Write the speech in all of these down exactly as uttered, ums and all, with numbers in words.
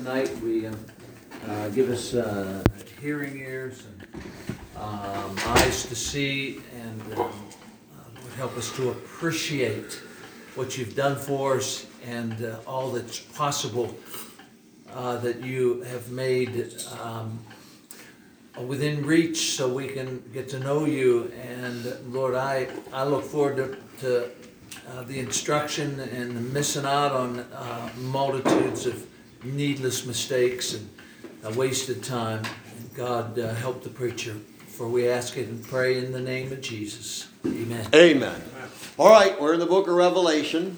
tonight. We uh, uh, give us uh, hearing ears and um, eyes to see, and uh, would help us to appreciate what you've done for us and uh, all that's possible uh, that you have made um, within reach, so we can get to know you. And Lord, I, I look forward to, to uh, the instruction and missing out on uh, multitudes of needless mistakes and uh, wasted time. And God, uh, help the preacher, for we ask it and pray in the name of Jesus. Amen. Amen. All right, we're in the book of Revelation.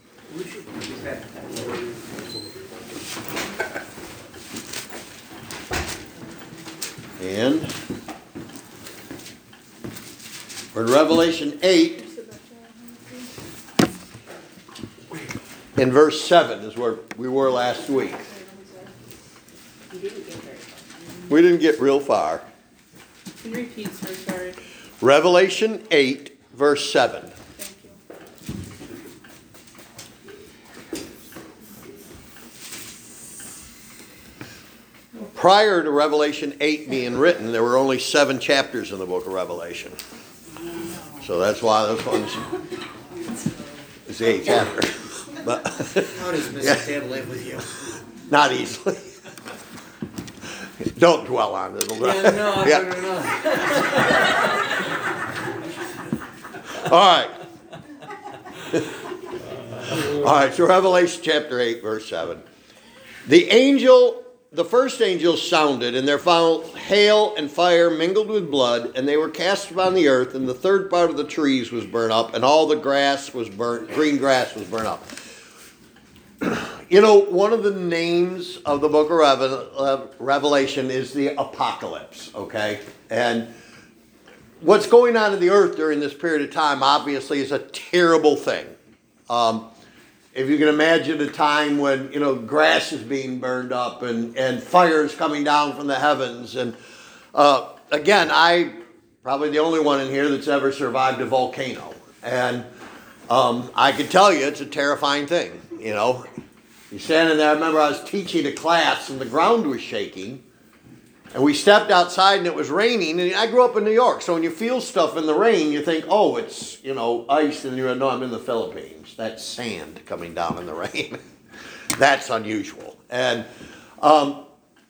And we're in Revelation eight. In verse seven is where we were last week. We didn't get real far. Can you repeat, sir? Sorry. Revelation eight, verse seven. Thank you. Prior to Revelation eight being written, there were only seven chapters in the book of Revelation. So that's why those ones is the eighth chapter. But how does Mister Yeah. Ted live with you? Not easily. Don't dwell on it. Yeah, no, I Yeah. better not. All right. All right, so Revelation chapter eight, verse seven. The angel, the first angel sounded, and there fell hail and fire mingled with blood, and they were cast upon the earth, and the third part of the trees was burnt up, and all the grass was burnt, green grass was burnt up. You know, one of the names of the book of Revel- Revelation is the apocalypse, okay? And what's going on in the earth during this period of time, obviously, is a terrible thing. Um, if you can imagine a time when, you know, grass is being burned up and, and fire is coming down from the heavens. And uh, again, I probably the only one in here that's ever survived a volcano. And um, I can tell you it's a terrifying thing, you know. You're standing there. I remember I was teaching a class and the ground was shaking. And we stepped outside and it was raining. And I grew up in New York. So when you feel stuff in the rain, you think, oh, it's, you know, ice. And you know, I'm in the Philippines. That's sand coming down in the rain. That's unusual. And um,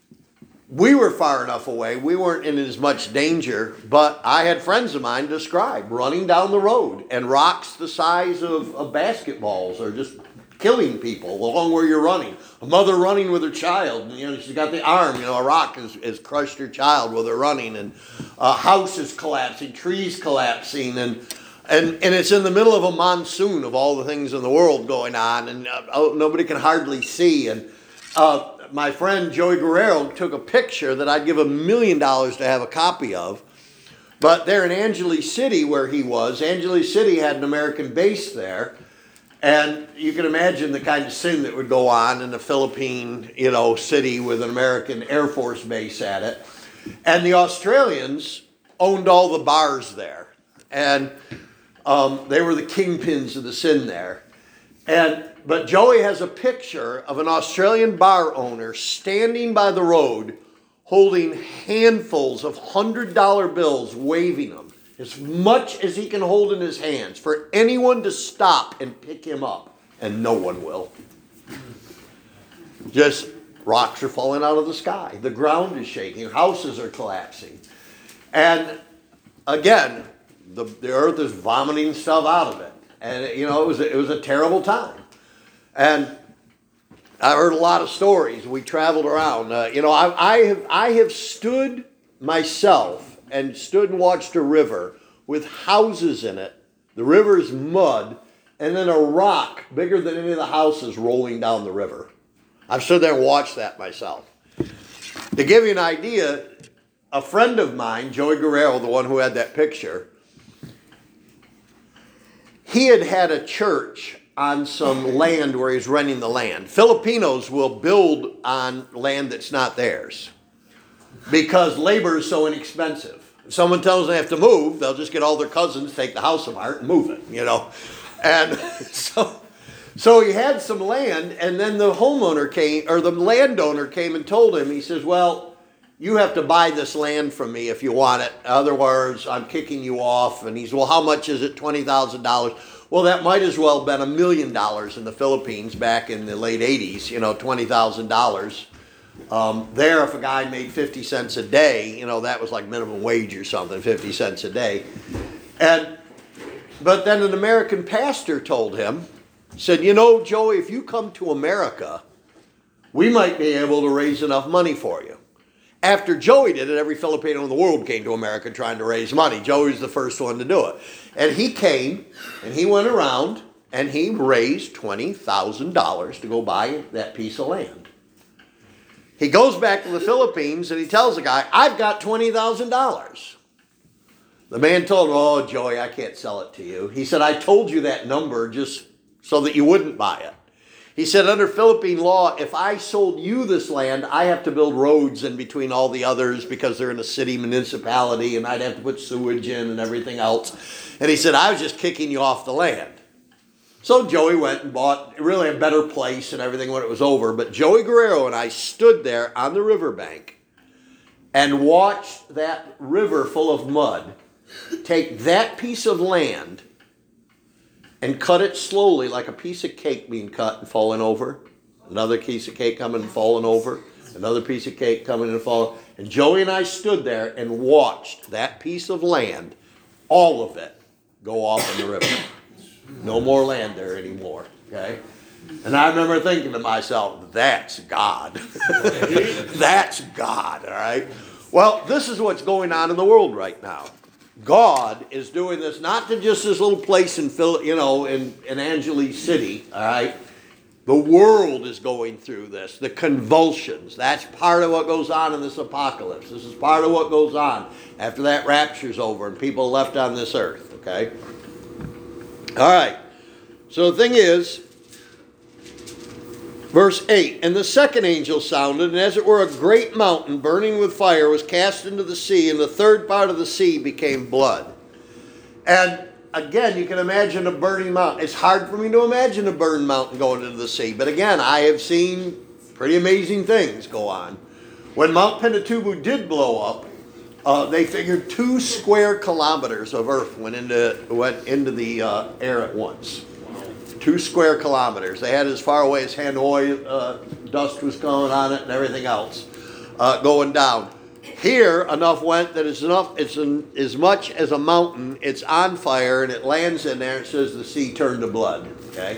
we were far enough away. We weren't in as much danger. But I had friends of mine describe running down the road and rocks the size of, of basketballs are just killing people along where you're running. A mother running with her child, and, you know, she's got the arm, you know, a rock has, has crushed her child while they're running, and a house is collapsing, trees collapsing, and and and it's in the middle of a monsoon of all the things in the world going on, and uh, nobody can hardly see. And uh, my friend Joey Guerrero took a picture that I'd give a million dollars to have a copy of. But there in Angeles City, where he was, Angeles City had an American base there. And you can imagine the kind of sin that would go on in a Philippine, you know, city with an American Air Force base at it. And the Australians owned all the bars there. And um, they were the kingpins of the sin there. And but Joey has a picture of an Australian bar owner standing by the road holding handfuls of one hundred dollar bills, waving them. As much as he can hold in his hands for anyone to stop and pick him up. And no one will. Just rocks are falling out of the sky. The ground is shaking. Houses are collapsing. And again, the, the earth is vomiting stuff out of it. And, you know, it was, a, it was a terrible time. And I heard a lot of stories. We traveled around. Uh, you know, I, I have I have stood myself and stood and watched a river with houses in it. The river is mud, and then a rock bigger than any of the houses rolling down the river. I've stood there and watched that myself. To give you an idea, a friend of mine, Joey Guerrero, the one who had that picture, he had had a church on some land where he's renting the land. Filipinos will build on land that's not theirs because labor is so inexpensive. If someone tells them they have to move, they'll just get all their cousins, take the house apart, and move it, you know. And so, So he had some land, and then the homeowner came, or the landowner came and told him, he says, well, you have to buy this land from me if you want it. Otherwise, I'm kicking you off. And he's, well, how much is it? twenty thousand dollars. Well, that might as well have been a million dollars in the Philippines back in the late eighties, you know, twenty thousand dollars. Um, there, if a guy made fifty cents a day, you know, that was like minimum wage or something, fifty cents a day. And, but then an American pastor told him, said, you know, Joey, if you come to America, we might be able to raise enough money for you. After Joey did it, every Filipino in the world came to America trying to raise money. Joey's the first one to do it. And he came, and he went around, and he raised twenty thousand dollars to go buy that piece of land. He goes back to the Philippines, and he tells the guy, I've got twenty thousand dollars. The man told him, oh, Joey, I can't sell it to you. He said, I told you that number just so that you wouldn't buy it. He said, under Philippine law, if I sold you this land, I have to build roads in between all the others because they're in a city municipality, and I'd have to put sewage in and everything else. And he said, I was just kicking you off the land. So Joey went and bought really a better place and everything when it was over. But Joey Guerrero and I stood there on the riverbank and watched that river full of mud take that piece of land and cut it slowly like a piece of cake being cut and falling over. Another piece of cake coming and falling over. Another piece of cake coming and falling. And Joey and I stood there and watched that piece of land, all of it, go off in the river. No more land there anymore, okay? And I remember thinking to myself, that's God. That's God, all right? Well, this is what's going on in the world right now. God is doing this not to just this little place in Phil, you know, in, in Angeles City, all right? The world is going through this, the convulsions. That's part of what goes on in this apocalypse. This is part of what goes on after that rapture's over and people are left on this earth, okay? All right. So the thing is, verse eight, and the second angel sounded, and as it were a great mountain burning with fire was cast into the sea, and the third part of the sea became blood. And again, you can imagine a burning mountain. It's hard for me to imagine a burned mountain going into the sea. But again, I have seen pretty amazing things go on. When Mount Pinatubo did blow up, uh, they figured two square kilometers of earth went into, went into the uh, air at once. Two square kilometers. They had as far away as Hanoi, uh, dust was coming on it and everything else uh, going down. Here, enough went that it's enough. It's an, as much as a mountain. It's on fire and it lands in there. It says the sea turned to blood. Okay.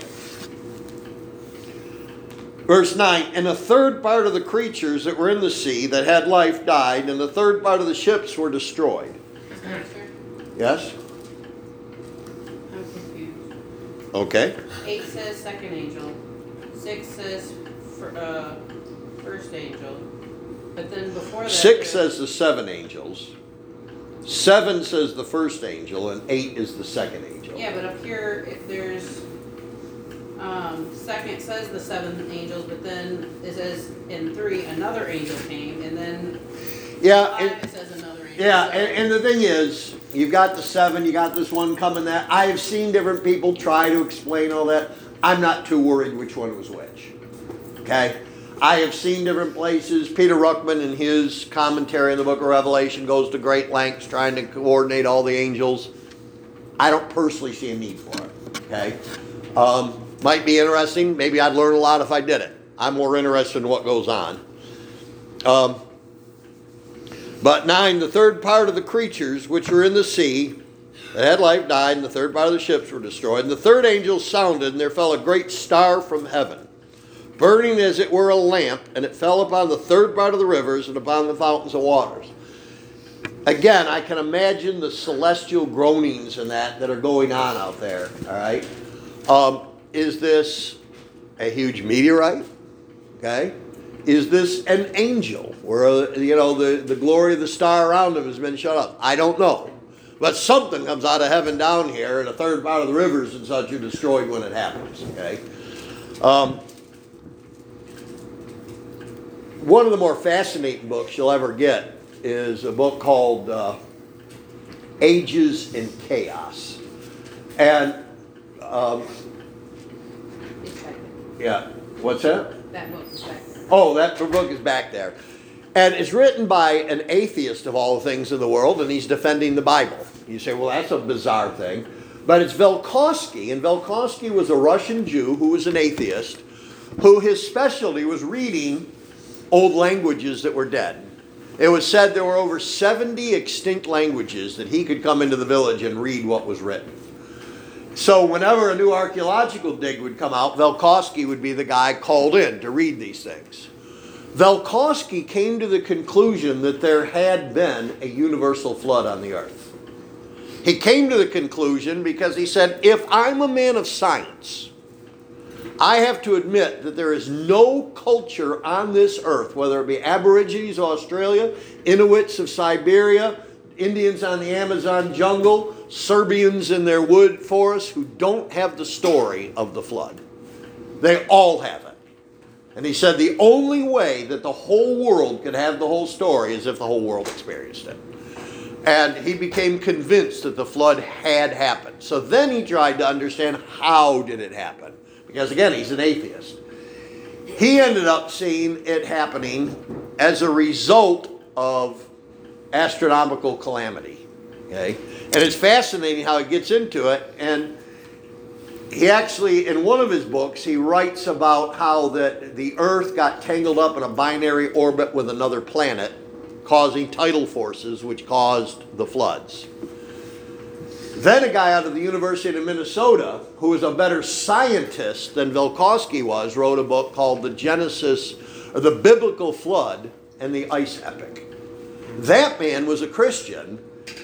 Verse nine. And a third part of the creatures that were in the sea that had life died, and the third part of the ships were destroyed. Yes. I'm confused. Okay. Eight says second angel. Six says fir- uh, first angel. But then before that, Six there's- says the seven angels. Seven says the first angel, and eight is the second angel. Yeah, but up here, if there's um, second says the seven angels, but then it says in three another angel came, and then Yeah, five and, it says another angel. yeah, So- and, and the thing is, you've got the seven, you got this one coming. That I have seen different people try to explain all that. I'm not too worried which one was which. Okay. I have seen different places. Peter Ruckman in his commentary in the book of Revelation goes to great lengths trying to coordinate all the angels. I don't personally see a need for it. Okay? Um, might be interesting. Maybe I'd learn a lot if I did it. I'm more interested in what goes on. Um, but nine, the third part of the creatures which were in the sea that had life died, and the third part of the ships were destroyed. And the third angel sounded, and there fell a great star from heaven, burning as it were a lamp, and it fell upon the third part of the rivers and upon the fountains of waters. Again, I can imagine the celestial groanings and that that are going on out there, all right? Um, is this a huge meteorite? Okay. Is this an angel where, uh, you know, the, the glory of the star around him has been shut up? I don't know. But something comes out of heaven down here, and a third part of the rivers and such are destroyed when it happens, okay? Um, One of the more fascinating books you'll ever get is a book called uh, Ages in Chaos. And um, Yeah. What's that? That book is back there. Oh, that book is back there. And it's written by an atheist of all things in the world, and he's defending the Bible. You say, well, that's a bizarre thing. But it's Velikovsky, and Velikovsky was a Russian Jew who was an atheist, who his specialty was reading old languages that were dead. It was said there were over seventy extinct languages that he could come into the village and read what was written. So whenever a new archaeological dig would come out, Velikovsky would be the guy called in to read these things. Velikovsky came to the conclusion that there had been a universal flood on the earth. He came to the conclusion because he said, if I'm a man of science, I have to admit that there is no culture on this earth, whether it be Aborigines of Australia, Inuits of Siberia, Indians on the Amazon jungle, Serbians in their wood forests, who don't have the story of the flood. They all have it. And he said the only way that the whole world could have the whole story is if the whole world experienced it. And he became convinced that the flood had happened. So then he tried to understand, how did it happen? Because again, he's an atheist. He ended up seeing it happening as a result of astronomical calamity. Okay? And it's fascinating how he gets into it. And he actually, in one of his books, he writes about how that the Earth got tangled up in a binary orbit with another planet, causing tidal forces which caused the floods. Then a guy out of the University of Minnesota, who was a better scientist than Velikovsky was, wrote a book called The Genesis, or The Biblical Flood and the Ice Epic. That man was a Christian,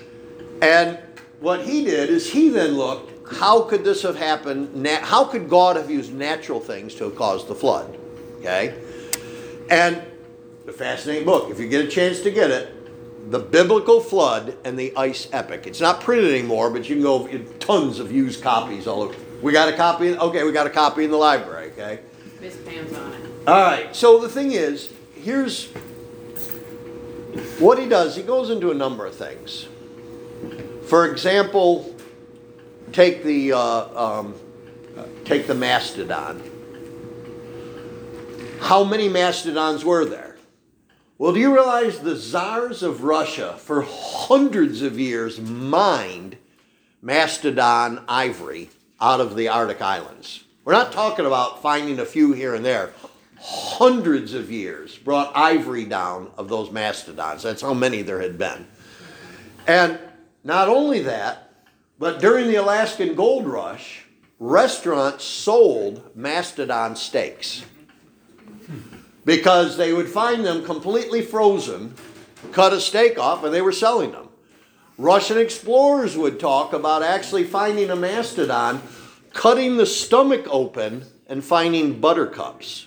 and what he did is he then looked, how could this have happened? How could God have used natural things to have caused the flood? Okay? And a fascinating book. If you get a chance to get it, The Biblical Flood and the Ice Epic. It's not printed anymore, but you can go in tons of used copies all over. We got a copy? Okay, we got a copy in the library, okay? Miss Pam's on it. All right, so the thing is, here's what he does. He goes into a number of things. For example, take the, uh, um, take the mastodon. How many mastodons were there? Well, do you realize the czars of Russia for hundreds of years mined mastodon ivory out of the Arctic islands? We're not talking about finding a few here and there. Hundreds of years brought ivory down of those mastodons. That's how many there had been. And not only that, but during the Alaskan gold rush, restaurants sold mastodon steaks, because they would find them completely frozen, cut a steak off, and they were selling them. Russian explorers would talk about actually finding a mastodon, cutting the stomach open, and finding buttercups.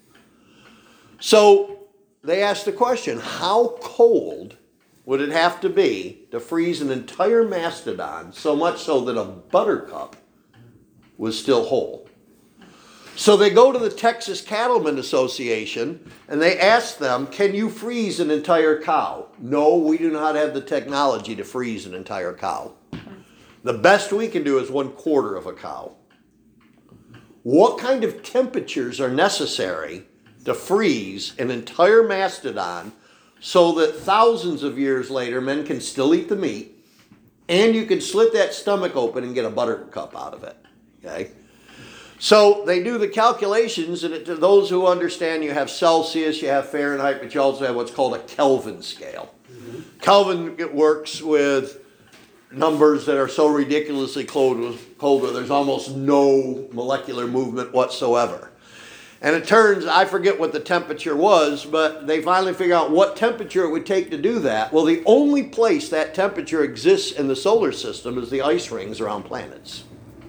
So they asked the question, how cold would it have to be to freeze an entire mastodon, so much so that a buttercup was still whole? So they go to the Texas Cattlemen Association and they ask them, can you freeze an entire cow? No, we do not have the technology to freeze an entire cow. The best we can do is one quarter of a cow. What kind of temperatures are necessary to freeze an entire mastodon so that thousands of years later men can still eat the meat and you can slit that stomach open and get a buttercup out of it? Okay? So they do the calculations, and it, to those who understand, you have Celsius, you have Fahrenheit, but you also have what's called a Kelvin scale. Mm-hmm. Kelvin, it works with numbers that are so ridiculously cold, cold where there's almost no molecular movement whatsoever. And it turns, I forget what the temperature was, but they finally figure out what temperature it would take to do that. Well, the only place that temperature exists in the solar system is the ice rings around planets.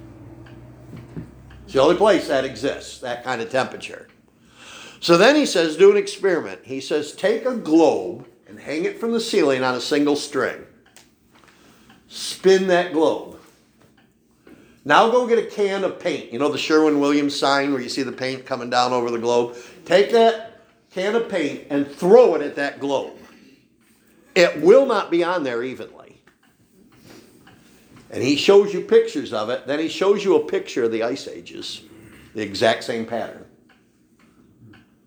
It's the only place that exists, that kind of temperature. So then he says, do an experiment. He says, take a globe and hang it from the ceiling on a single string. Spin that globe. Now go get a can of paint. You know the Sherwin-Williams sign where you see the paint coming down over the globe? Take that can of paint and throw it at that globe. It will not be on there evenly. And he shows you pictures of it. Then he shows you a picture of the ice ages. The exact same pattern.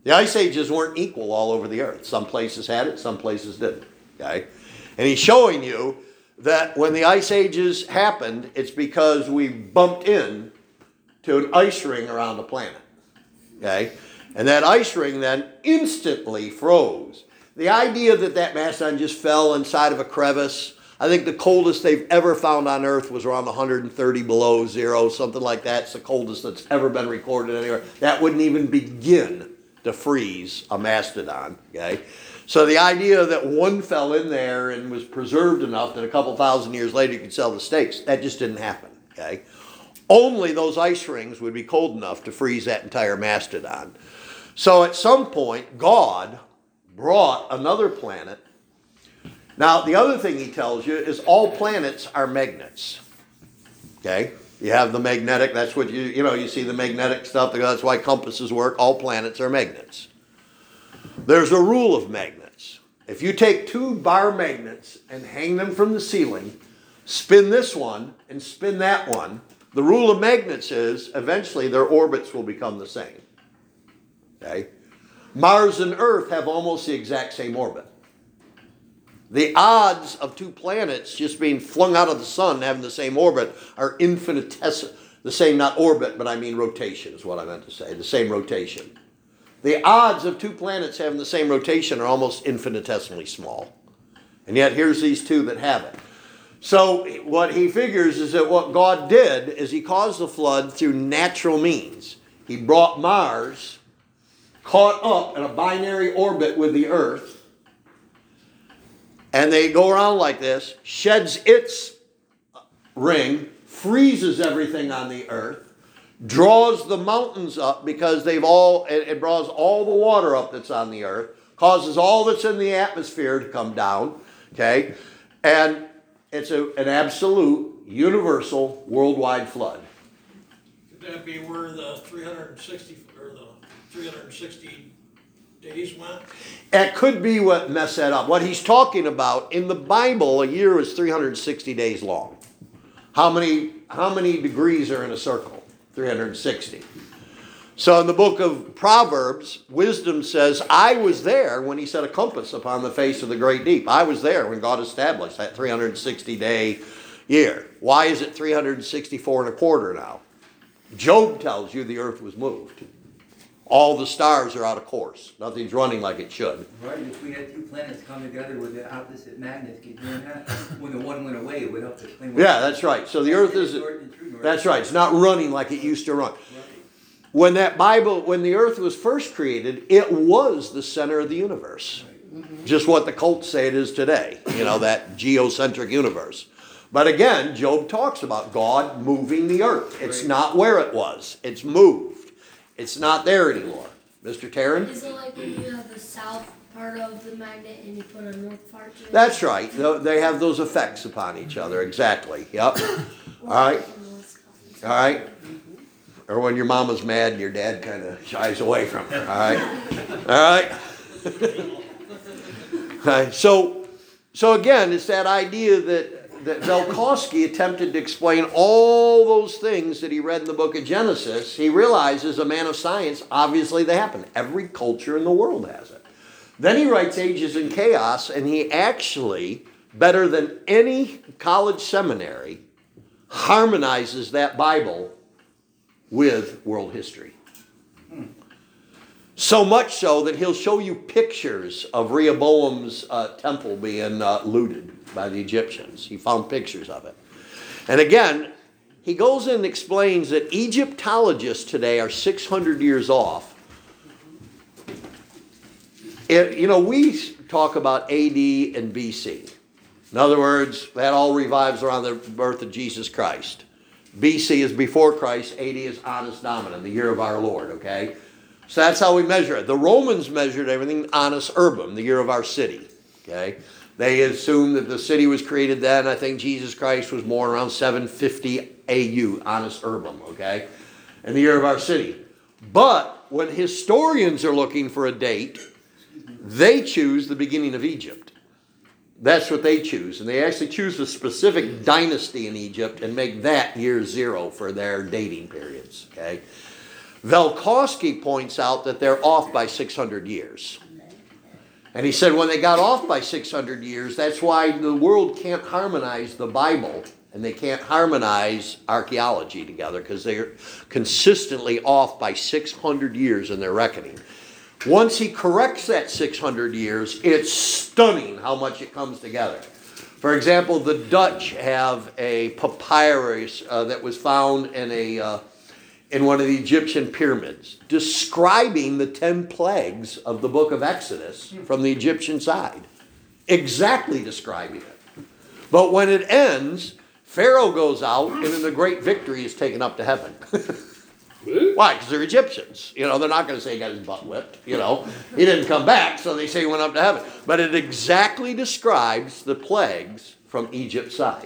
The ice ages weren't equal all over the earth. Some places had it, some places didn't. Okay? And he's showing you that when the ice ages happened, it's because we bumped in to an ice ring around the planet. Okay? And that ice ring then instantly froze. The idea that that mastodon just fell inside of a crevice, I think the coldest they've ever found on Earth was around one hundred thirty below zero, something like that. It's the coldest that's ever been recorded anywhere. That wouldn't even begin to freeze a mastodon. Okay? So the idea that one fell in there and was preserved enough that a couple thousand years later you could sell the steaks, that just didn't happen. Okay? Only those ice rings would be cold enough to freeze that entire mastodon. So at some point, God brought another planet. Now, the other thing he tells you is all planets are magnets. Okay? You have the magnetic, that's what you, you know, you see the magnetic stuff, that's why compasses work. All planets are magnets. There's a rule of magnets. If you take two bar magnets and hang them from the ceiling, spin this one and spin that one, the rule of magnets is eventually their orbits will become the same. Okay? Mars and Earth have almost the exact same orbit. The odds of two planets just being flung out of the sun and having the same orbit are infinitesimal. The same, not orbit, but I mean rotation is what I meant to say. The same rotation. The odds of two planets having the same rotation are almost infinitesimally small. And yet here's these two that have it. So what he figures is that what God did is he caused the flood through natural means. He brought Mars caught up in a binary orbit with the Earth, and they go around like this, sheds its ring, freezes everything on the Earth, draws the mountains up because they've all, it, it draws all the water up that's on the Earth, causes all that's in the atmosphere to come down, okay? And it's a, an absolute, universal, worldwide flood. Could that be where the three hundred sixty, or the three hundred sixty days went? It could be what messed that up. What he's talking about, in the Bible, a year is three hundred sixty days long. How many, how many degrees are in a circle? three hundred sixty. So in the book of Proverbs, wisdom says, I was there when he set a compass upon the face of the great deep. I was there when God established that three hundred sixty day year. Why is it three hundred sixty-four and a quarter now? Job tells you the earth was moved. All the stars are out of course. Nothing's running like it should. Right, if we had two planets come together with the opposite magnets, keep doing that, when the one went away, it would help explain. Yeah, that's right. So the earth is, that's right, it's not running like it used to run. When that Bible, when the earth was first created, it was the center of the universe. Just what the cults say it is today, you know, that geocentric universe. But again, Job talks about God moving the earth. It's not where it was. It's moved. It's not there anymore. Mister Taryn? Is it like when you have the south part of the magnet and you put a north part to it? That's right. They have those effects upon each other. Exactly. Yep. All right. All right. Or when your mama's mad and your dad kind of shies away from her. All right. All right. All right. So, so again, it's that idea that that Velikovsky attempted to explain all those things that he read in the book of Genesis. He realizes, a man of science, obviously they happen. Every culture in the world has it. Then he writes Ages and Chaos, and he actually, better than any college seminary, harmonizes that Bible with world history. So much so that he'll show you pictures of Rehoboam's uh, temple being uh, looted by the Egyptians. He found pictures of it. And again, he goes in and explains that Egyptologists today are six hundred years off. It, you know, we talk about A D and B C. In other words, that all revives around the birth of Jesus Christ. B C is before Christ, A D is Annus Domini, the year of our Lord, okay? So that's how we measure it. The Romans measured everything Annus Urbum, the year of our city, okay? They assumed that the city was created then. I think Jesus Christ was born around seven fifty A U, Annus Urbum, okay? In the year of our city. But when historians are looking for a date, they choose the beginning of Egypt. That's what they choose. And they actually choose a specific dynasty in Egypt and make that year zero for their dating periods, okay? Velkowski points out that they're off by six hundred years. And he said when they got off by six hundred years, that's why the world can't harmonize the Bible and they can't harmonize archaeology together, because they're consistently off by six hundred years in their reckoning. Once he corrects that six hundred years, it's stunning how much it comes together. For example, the Dutch have a papyrus uh, that was found in a uh, in one of the Egyptian pyramids, describing the ten plagues of the book of Exodus from the Egyptian side. Exactly describing it. But when it ends, Pharaoh goes out and in the great victory is taken up to heaven. Why? Because they're Egyptians. You know, they're not going to say he got his butt whipped. You know, he didn't come back, so they say he went up to heaven. But it exactly describes the plagues from Egypt's side.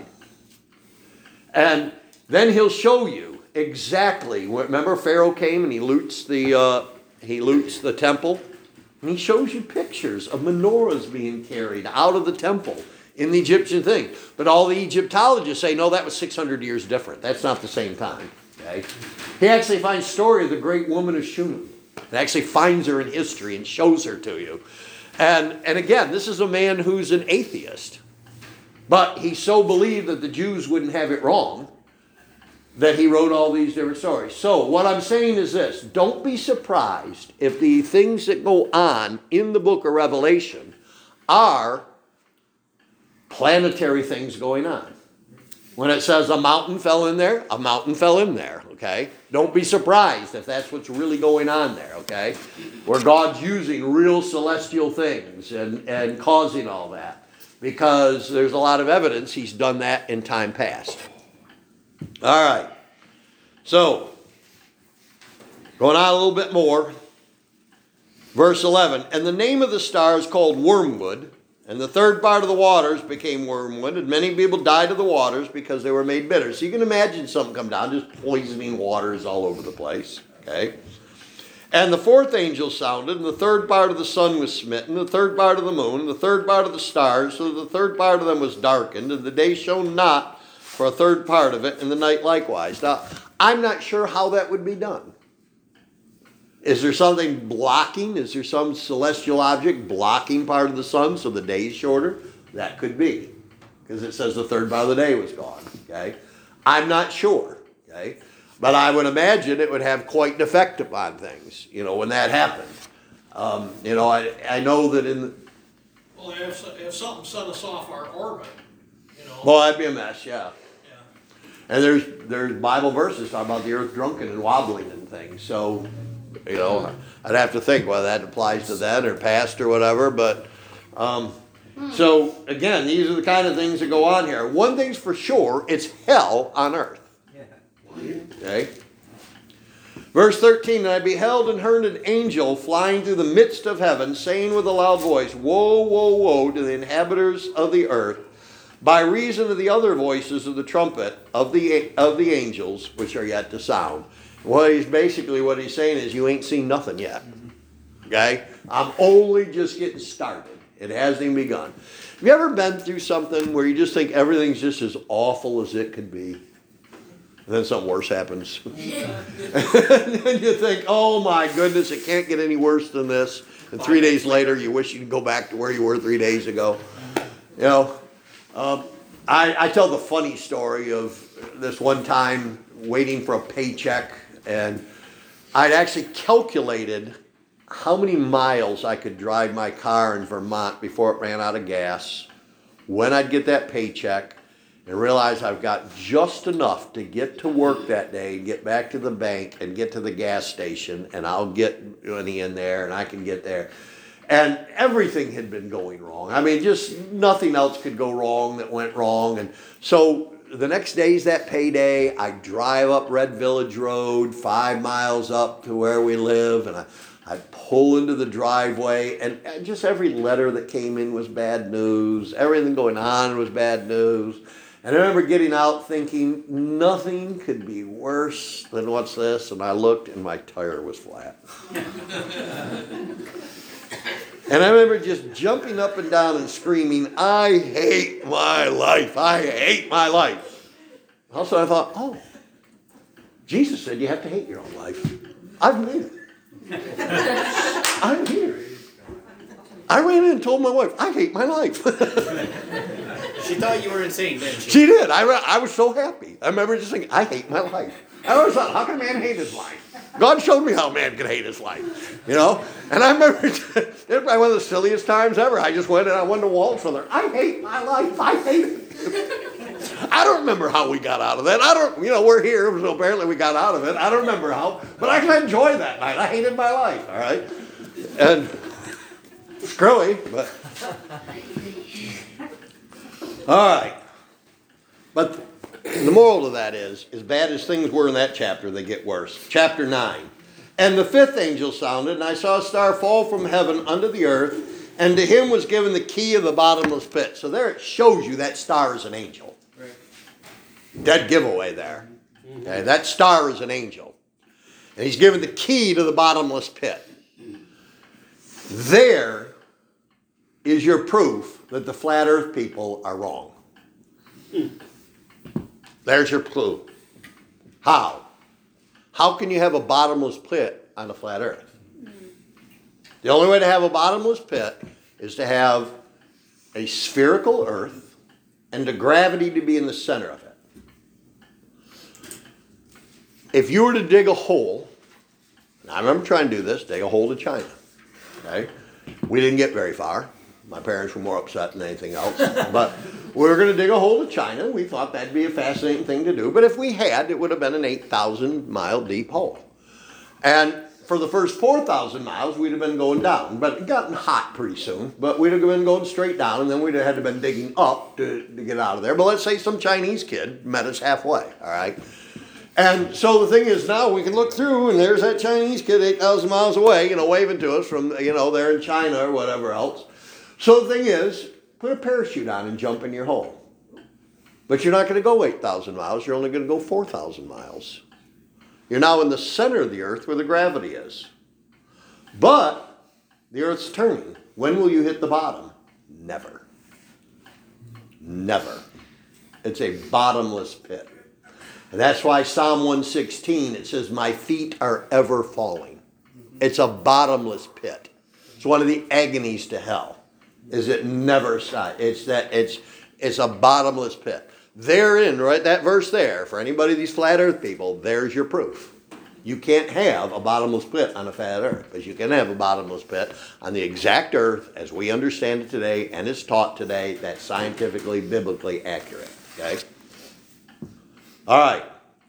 And then he'll show you exactly. Remember, Pharaoh came and he loots the uh, he loots the temple, and he shows you pictures of menorahs being carried out of the temple in the Egyptian thing. But all the Egyptologists say, no, that was six hundred years different. That's not the same time. Okay? He actually finds story of the great woman of Shunem. He actually finds her in history and shows her to you. And and again, this is a man who's an atheist, but he so believed that the Jews wouldn't have it wrong that he wrote all these different stories. So what I'm saying is this: don't be surprised if the things that go on in the book of Revelation are planetary things going on. When it says a mountain fell in there, a mountain fell in there, okay? Don't be surprised if that's what's really going on there, okay? Where God's using real celestial things and, and causing all that. Because there's a lot of evidence he's done that in time past. All right. So, going on a little bit more. Verse eleven. And the name of the star is called Wormwood. And the third part of the waters became wormwood, and many people died of the waters because they were made bitter. So you can imagine something come down, just poisoning waters all over the place. Okay. And the fourth angel sounded, and the third part of the sun was smitten, the third part of the moon, and the third part of the stars, so that the third part of them was darkened, and the day shone not for a third part of it, and the night likewise. Now, I'm not sure how that would be done. Is there something blocking? Is there some celestial object blocking part of the sun so the day is shorter? That could be, because it says the third part of the day was gone. Okay, I'm not sure. Okay, but I would imagine it would have quite an effect upon things. You know, when that happened. Um, you know, I I know that in. The, Well, if, if something set us off our orbit, you know. well, that'd be a mess. Yeah. Yeah. And there's there's Bible verses talking about the earth drunken and wobbling and things. So. You know, I'd have to think whether that applies to that or past or whatever. But um, so again, these are the kind of things that go on here. One thing's for sure: it's hell on earth. Okay. Verse thirteen: And I beheld and heard an angel flying through the midst of heaven, saying with a loud voice, "Woe, woe, woe to the inhabitants of the earth, by reason of the other voices of the trumpet of the of the angels which are yet to sound." Well, he's basically what he's saying is you ain't seen nothing yet. Okay? I'm only just getting started. It hasn't even begun. Have you ever been through something where you just think everything's just as awful as it could be? And then something worse happens. And then you think, oh my goodness, it can't get any worse than this. And three days later, you wish you could go back to where you were three days ago. You know, um, I, I tell the funny story of this one time waiting for a paycheck. And I'd actually calculated how many miles I could drive my car in Vermont before it ran out of gas, when I'd get that paycheck, and realize I've got just enough to get to work that day, get back to the bank, and get to the gas station, and I'll get money in there, and I can get there. And everything had been going wrong. I mean, just nothing else could go wrong that went wrong. And so the next day's that payday. I drive up Red Village Road, five miles up to where we live, and I, I pull into the driveway, and, and just every letter that came in was bad news. Everything going on was bad news. And I remember getting out thinking, nothing could be worse than what's this, and I looked, and my tire was flat. And I remember just jumping up and down and screaming, I hate my life. I hate my life. Also, I thought, oh, Jesus said you have to hate your own life. I've made it. I'm here. I ran in and told my wife, I hate my life. She thought you were insane, didn't she? She did. I, ra- I was so happy. I remember just thinking, I hate my life. I always thought, how can a man hate his life? God showed me how a man can hate his life. You know? And I remember, it was probably one of the silliest times ever. I just went and I went to waltz with her. I hate my life. I hate it. I don't remember how we got out of that. I don't, you know, we're here, so apparently we got out of it. I don't remember how, but I can enjoy that night. I hated my life, all right? And screwy, but. All right. But the moral of that is, as bad as things were in that chapter, they get worse. Chapter nine. And the fifth angel sounded, and I saw a star fall from heaven unto the earth, and to him was given the key of the bottomless pit. So there it shows you that star is an angel. Right. Dead giveaway there. Okay, that star is an angel. And he's given the key to the bottomless pit. There is your proof that the flat earth people are wrong. There's your clue. How? How can you have a bottomless pit on a flat earth? The only way to have a bottomless pit is to have a spherical earth and the gravity to be in the center of it. If you were to dig a hole, and I remember trying to do this, dig a hole to China. Okay? We didn't get very far. My parents were more upset than anything else. But we were going to dig a hole to China. We thought that'd be a fascinating thing to do. But if we had, it would have been an eight thousand mile deep hole. And for the first four thousand miles, we'd have been going down. But it gotten hot pretty soon. But we'd have been going straight down, and then we'd have had to been digging up to, to get out of there. But let's say some Chinese kid met us halfway, all right? And so the thing is, now we can look through, and there's that Chinese kid eight thousand miles away, you know, waving to us from, you know, there in China or whatever else. So the thing is, put a parachute on and jump in your hole. But you're not going to go eight thousand miles. You're only going to go four thousand miles. You're now in the center of the earth where the gravity is. But the earth's turning. When will you hit the bottom? Never. Never. It's a bottomless pit. And that's why Psalm one sixteen, it says, my feet are ever falling. It's a bottomless pit. It's one of the agonies to hell. Is it never stops. It's that it's it's a bottomless pit. Therein, right, that verse there, for anybody of these flat earth people, there's your proof. You can't have a bottomless pit on a flat earth, but you can have a bottomless pit on the exact earth as we understand it today and it's taught today. That's scientifically, biblically accurate. Okay? All right.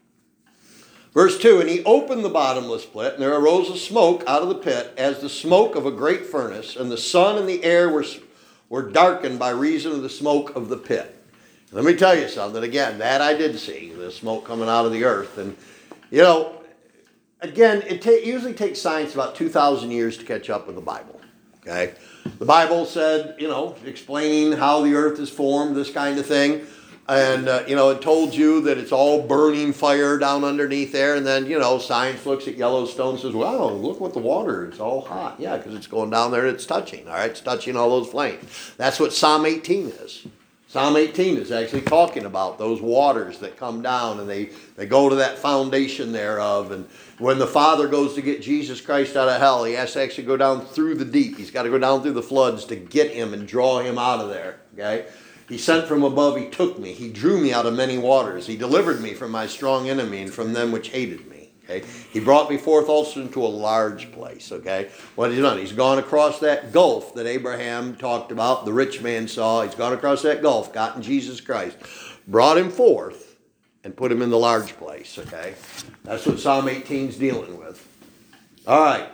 Verse two, and he opened the bottomless pit, and there arose a smoke out of the pit as the smoke of a great furnace, and the sun and the air were, were darkened by reason of the smoke of the pit. Let me tell you something. Again, that I did see, the smoke coming out of the earth. And, you know, again, it ta- usually takes science about two thousand years to catch up with the Bible. Okay? The Bible said, you know, explaining how the earth is formed, this kind of thing. And, uh, you know, it told you that it's all burning fire down underneath there. And then, you know, science looks at Yellowstone and says, wow, look what the water, it's all hot. Yeah, because it's going down there and it's touching. All right, it's touching all those flames. That's what Psalm eighteen is. Psalm eighteen is actually talking about those waters that come down and they, they go to that foundation thereof. And when the Father goes to get Jesus Christ out of hell, he has to actually go down through the deep. He's got to go down through the floods to get him and draw him out of there. Okay? He sent from above, he took me. He drew me out of many waters. He delivered me from my strong enemy and from them which hated me. Okay? He brought me forth also into a large place. Okay? What has he done? He's gone across that gulf that Abraham talked about, the rich man saw. He's gone across that gulf, gotten Jesus Christ, brought him forth, and put him in the large place. Okay? That's what Psalm eighteen is dealing with. All right.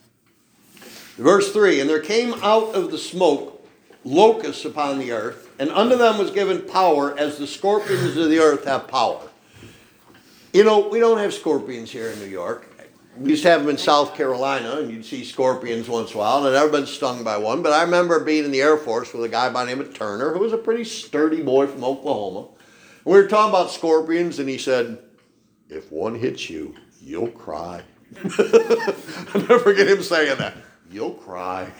Verse three, and there came out of the smoke locusts upon the earth, and unto them was given power as the scorpions of the earth have power. You know, we don't have scorpions here in New York. We used to have them in South Carolina, and you'd see scorpions once in a while, and I've never been stung by one, but I remember being in the Air Force with a guy by the name of Turner, who was a pretty sturdy boy from Oklahoma. And we were talking about scorpions, and he said, if one hits you, you'll cry. I'll never forget him saying that. You'll cry.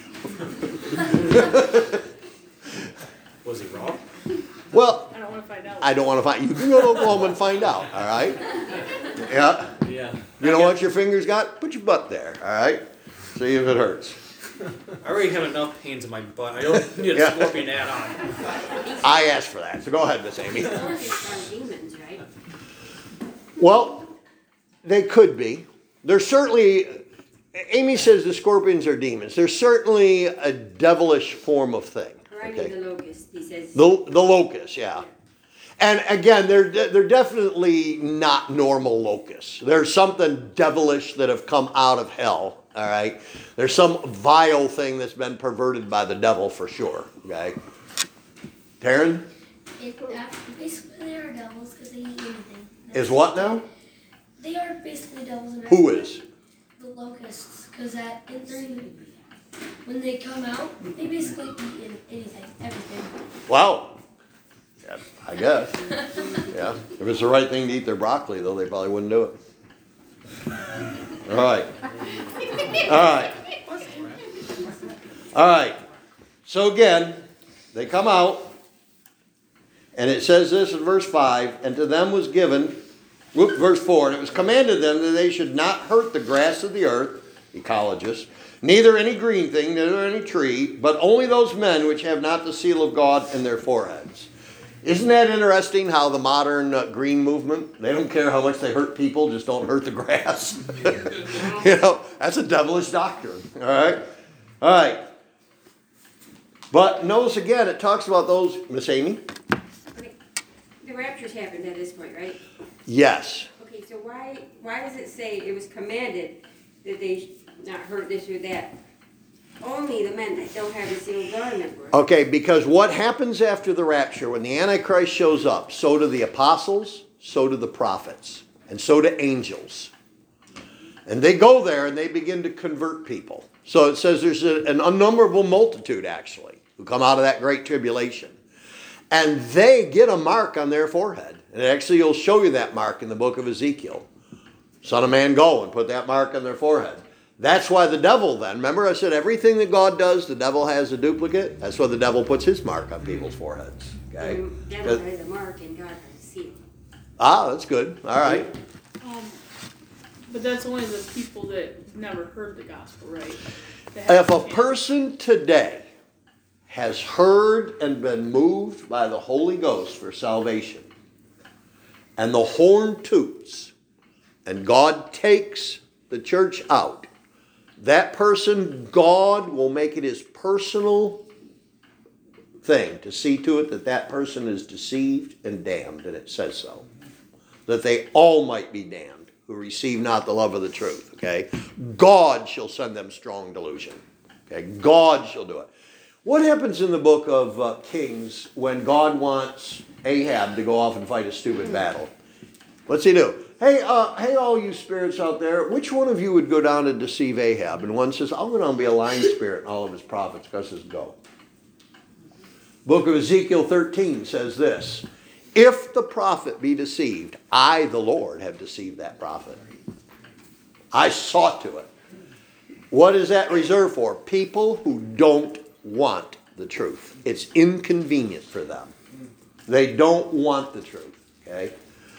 Was he wrong? Well, I don't want to find out. I don't want to find. You can go to Oklahoma and find out. All right. Yeah. Yeah. You know what your fingers got? Put your butt there, all right? See if it hurts. I already have enough pains in my butt. I don't need a Yeah. scorpion add on. I asked for that, so go ahead, Miss Amy. Scorpions are demons, right? Well, they could be. There's certainly, Amy says the scorpions are demons. There's certainly a devilish form of thing. Or I Okay? mean the locust, he says. The, the locusts, yeah. And again, they're, they're definitely not normal locusts. There's something devilish that have come out of hell, all right? There's some vile thing that's been perverted by the devil for sure, okay? Taryn? It, uh, basically, they are devils because they eat anything. Is what now? They are basically devils. And Who is? The locusts, because at in three, when they come out, they basically eat in- anything, everything. Wow. Yeah, I guess. Yeah. If it's the right thing to eat their broccoli, though, they probably wouldn't do it. All right. All right. All right. So again, they come out, and it says this in verse five, and to them was given, whoop, verse four, and it was commanded them that they should not hurt the grass of the earth, ecologists, neither any green thing, neither any tree, but only those men which have not the seal of God in their foreheads. Isn't that interesting how the modern uh, green movement, they don't care how much they hurt people, just don't hurt the grass. You know, that's a devilish doctrine. All right? All right. But notice again, it talks about those, Miss Amy? Okay, the rapture's happened at this point, right? Yes. Okay, so why, why does it say it was commanded that they sh- not hurt this or that? Only the men that don't have the seal of God in their forehead. Okay, because what happens after the rapture, when the Antichrist shows up, so do the apostles, so do the prophets, and so do angels. And they go there and they begin to convert people. So it says there's a, an unnumberable multitude, actually, who come out of that great tribulation. And they get a mark on their forehead. And actually, you'll show you that mark in the book of Ezekiel. Son of man, go and put that mark on their forehead. That's why the devil then, remember I said everything that God does, the devil has a duplicate? That's why the devil puts his mark on people's foreheads. Okay? The devil has a mark and God has a seal. Ah, that's good. All right. Um, but that's only the people that never heard the gospel, right? That If a haven't- person today has heard and been moved by the Holy Ghost for salvation, and the horn toots, and God takes the church out, that person, God will make it his personal thing to see to it that that person is deceived and damned, and it says so. That they all might be damned who receive not the love of the truth, okay? God shall send them strong delusion, okay? God shall do it. What happens in the book of uh, Kings when God wants Ahab to go off and fight a stupid battle? What's he do? Hey, uh, hey, all you spirits out there, which one of you would go down and deceive Ahab? And one says, I'll go down and be a lying spirit and all of his prophets. God says, go. Book of Ezekiel thirteen says this, if the prophet be deceived, I, the Lord, have deceived that prophet. I saw to it. What is that reserved for? People who don't want the truth. It's inconvenient for them. They don't want the truth, okay?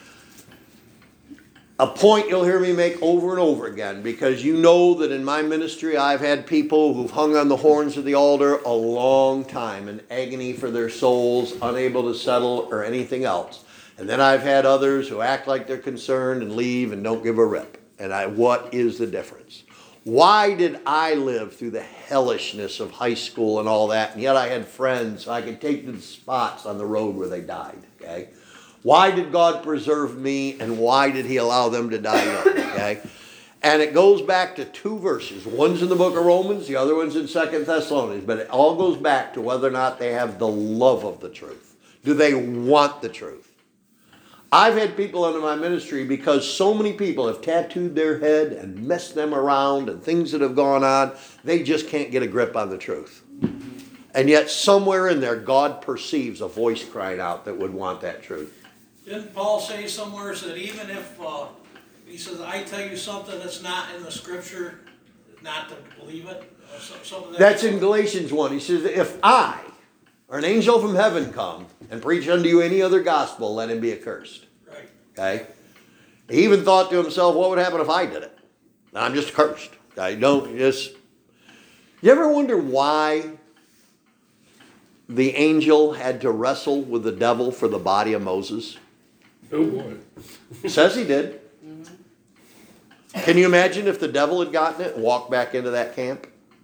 A point you'll hear me make over and over again, because you know that in my ministry I've had people who've hung on the horns of the altar a long time in agony for their souls, unable to settle or anything else. And then I've had others who act like they're concerned and leave and don't give a rip. And I, what is the difference? Why did I live through the hellishness of high school and all that, and yet I had friends I could take to the spots on the road where they died, okay? Why did God preserve me, and why did he allow them to die young? Okay? And it goes back to two verses. One's in the book of Romans, the other one's in Second Thessalonians. But it all goes back to whether or not they have the love of the truth. Do they want the truth? I've had people under my ministry because so many people have tattooed their head and messed them around and things that have gone on. They just can't get a grip on the truth. And yet somewhere in there, God perceives a voice crying out that would want that truth. Didn't Paul say somewhere that even if, uh, he says, I tell you something that's not in the scripture, not to believe it? Or so- something that- That's in Galatians one. He says, if I, or an angel from heaven come and preach unto you any other gospel, let him be accursed. Right. Okay? He even thought to himself, what would happen if I did it? I'm just cursed. I don't just... You ever wonder why the angel had to wrestle with the devil for the body of Moses? Oh boy. Says he did. Can you imagine if the devil had gotten it and walked back into that camp?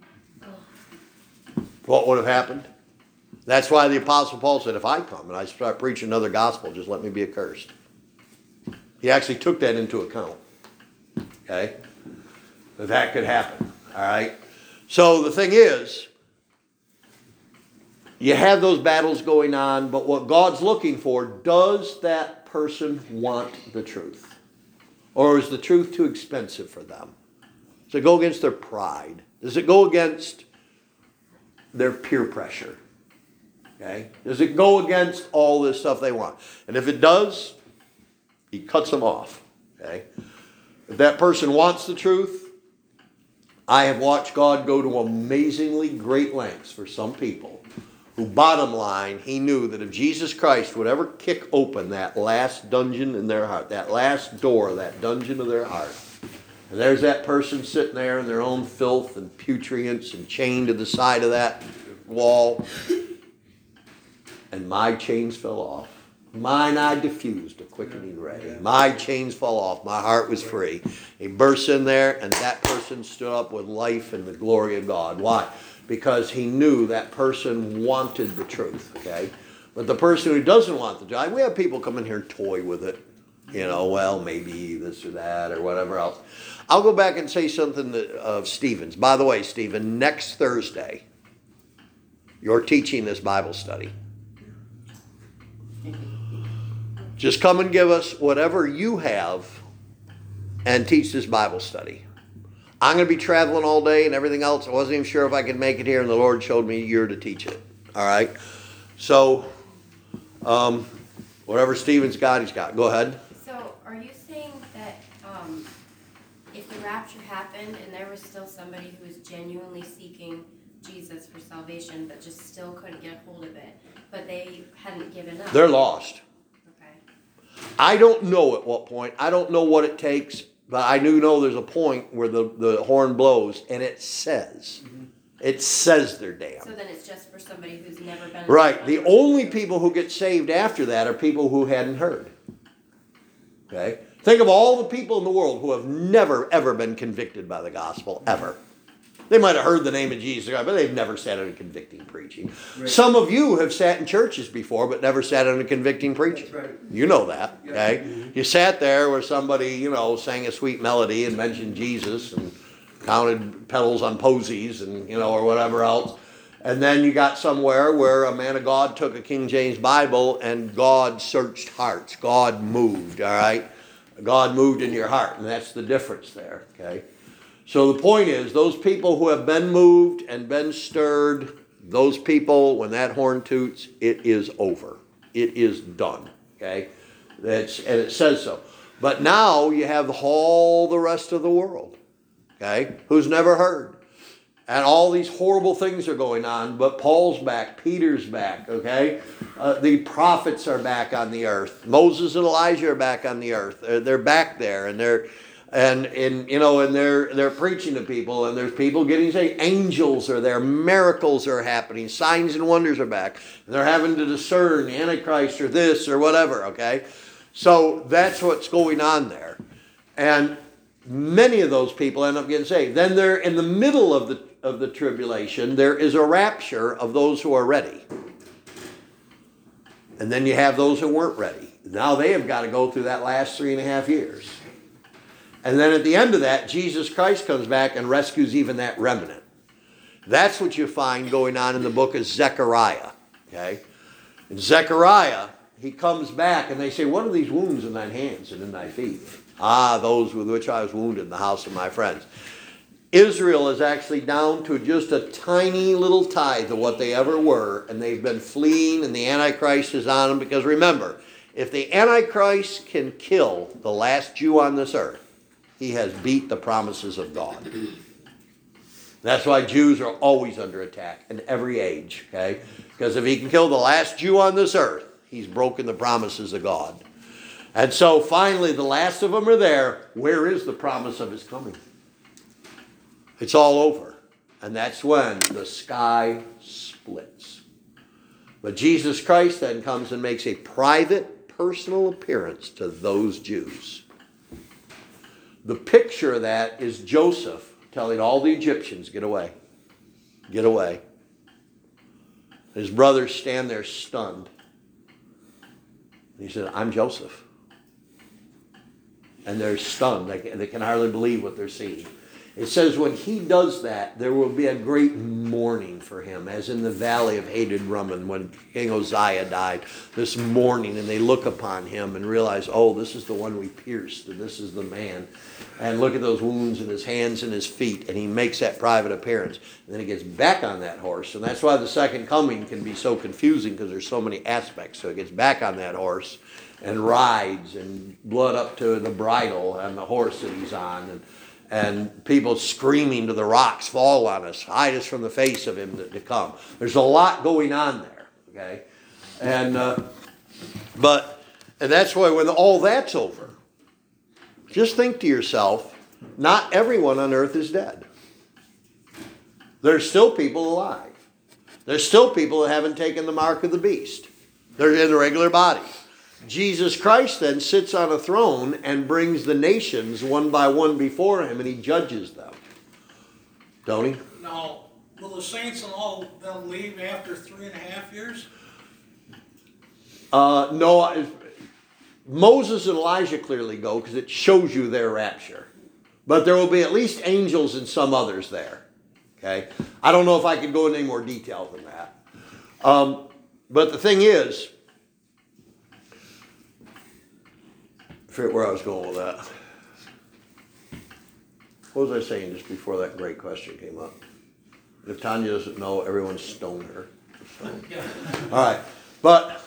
What would have happened? That's why the Apostle Paul said, if I come and I start preaching another gospel, just let me be accursed. He actually took that into account. Okay? That that could happen. All right? So the thing is, you have those battles going on, but what God's looking for, does that person want the truth? Or is the truth too expensive for them? Does it go against their pride? Does it go against their peer pressure? Okay? Does it go against all this stuff they want? And if it does, he cuts them off. Okay? If that person wants the truth, I have watched God go to amazingly great lengths for some people who, bottom line, he knew that if Jesus Christ would ever kick open that last dungeon in their heart, that last door, that dungeon of their heart, and there's that person sitting there in their own filth and putrents and chained to the side of that wall, and my chains fell off. Mine I diffused a quickening ray. My chains fell off. My heart was free. He burst in there, and that person stood up with life and the glory of God. Why? Because he knew that person wanted the truth, okay? But the person who doesn't want the truth, we have people come in here and toy with it. You know, well, maybe this or that or whatever else. I'll go back and say something to, of Stephen's. By the way, Stephen, next Thursday, you're teaching this Bible study. Just come and give us whatever you have and teach this Bible study. I'm going to be traveling all day and everything else. I wasn't even sure if I could make it here, and the Lord showed me you're to teach it. All right? So, um, whatever Stephen's got, he's got. Go ahead. So, are you saying that um, if the rapture happened and there was still somebody who was genuinely seeking Jesus for salvation but just still couldn't get hold of it, but they hadn't given up? They're lost. Okay. I don't know at what point. I don't know what it takes. But I do know there's a point where the, the horn blows, and it says, mm-hmm. it says they're damned. So then it's just for somebody who's never been... Right. The only people who get saved after that are people who hadn't heard. Okay? Think of all the people in the world who have never, ever been convicted by the gospel, ever. They might have heard the name of Jesus, but they've never sat under convicting preaching. Right. Some of you have sat in churches before, but never sat under convicting preaching. Right. You know that, okay? Mm-hmm. You sat there where somebody, you know, sang a sweet melody and mentioned Jesus and counted petals on posies and, you know, or whatever else. And then you got somewhere where a man of God took a King James Bible and God searched hearts. God moved, all right? God moved in your heart, and that's the difference there, okay? So the point is, those people who have been moved and been stirred, those people, when that horn toots, it is over. It is done. Okay? That's, and it says so. But now you have all the rest of the world, okay, who's never heard. And all these horrible things are going on, but Paul's back, Peter's back, okay? Uh, the prophets are back on the earth. Moses and Elijah are back on the earth. They're, they're back there, and they're... And, and you know, and they're they're preaching to people, and there's people getting saved. Angels are there. Miracles are happening. Signs and wonders are back. And they're having to discern the Antichrist or this or whatever, okay? So that's what's going on there. And many of those people end up getting saved. Then they're in the middle of the, of the tribulation. There is a rapture of those who are ready. And then you have those who weren't ready. Now they have got to go through that last three and a half years. And then at the end of that, Jesus Christ comes back and rescues even that remnant. That's what you find going on in the book of Zechariah. Okay? In Zechariah, he comes back and they say, what are these wounds in thine hands and in thy feet? Ah, those with which I was wounded in the house of my friends. Israel is actually down to just a tiny little tithe of what they ever were, and they've been fleeing, and the Antichrist is on them. Because remember, if the Antichrist can kill the last Jew on this earth, he has beat the promises of God. That's why Jews are always under attack in every age, okay? Because if he can kill the last Jew on this earth, he's broken the promises of God. And so finally the last of them are there. Where is the promise of his coming? It's all over. And that's when the sky splits. But Jesus Christ then comes and makes a private, personal appearance to those Jews. The picture of that is Joseph telling all the Egyptians, get away. Get away. His brothers stand there stunned. And he said, I'm Joseph. And they're stunned. They can, they can hardly believe what they're seeing. It says when he does that, there will be a great mourning for him, as in the valley of hated Rimmon when King Uzziah died, this mourning, and they look upon him and realize, oh, this is the one we pierced, and this is the man. And look at those wounds in his hands and his feet, and he makes that private appearance. And then he gets back on that horse, and that's why the second coming can be so confusing, because there's so many aspects. So he gets back on that horse and rides, and blood up to the bridle on the horse that he's on, and And people screaming to the rocks, fall on us, hide us from the face of him to, to come. There's a lot going on there, okay? And, uh, but, and that's why when all that's over, just think to yourself, not everyone on earth is dead. There's still people alive. There's still people that haven't taken the mark of the beast. They're in the regular body. Jesus Christ then sits on a throne and brings the nations one by one before him, and he judges them. Don't he? Now, will the saints and all of them leave after three and a half years? Uh, no, Moses and Elijah clearly go because it shows you their rapture. But there will be at least angels and some others there. Okay? I don't know if I could go into any more detail than that. Um, but the thing is, I forget where I was going with that. What was I saying just before that great question came up? If Tanya doesn't know, everyone stone her. So. All right. But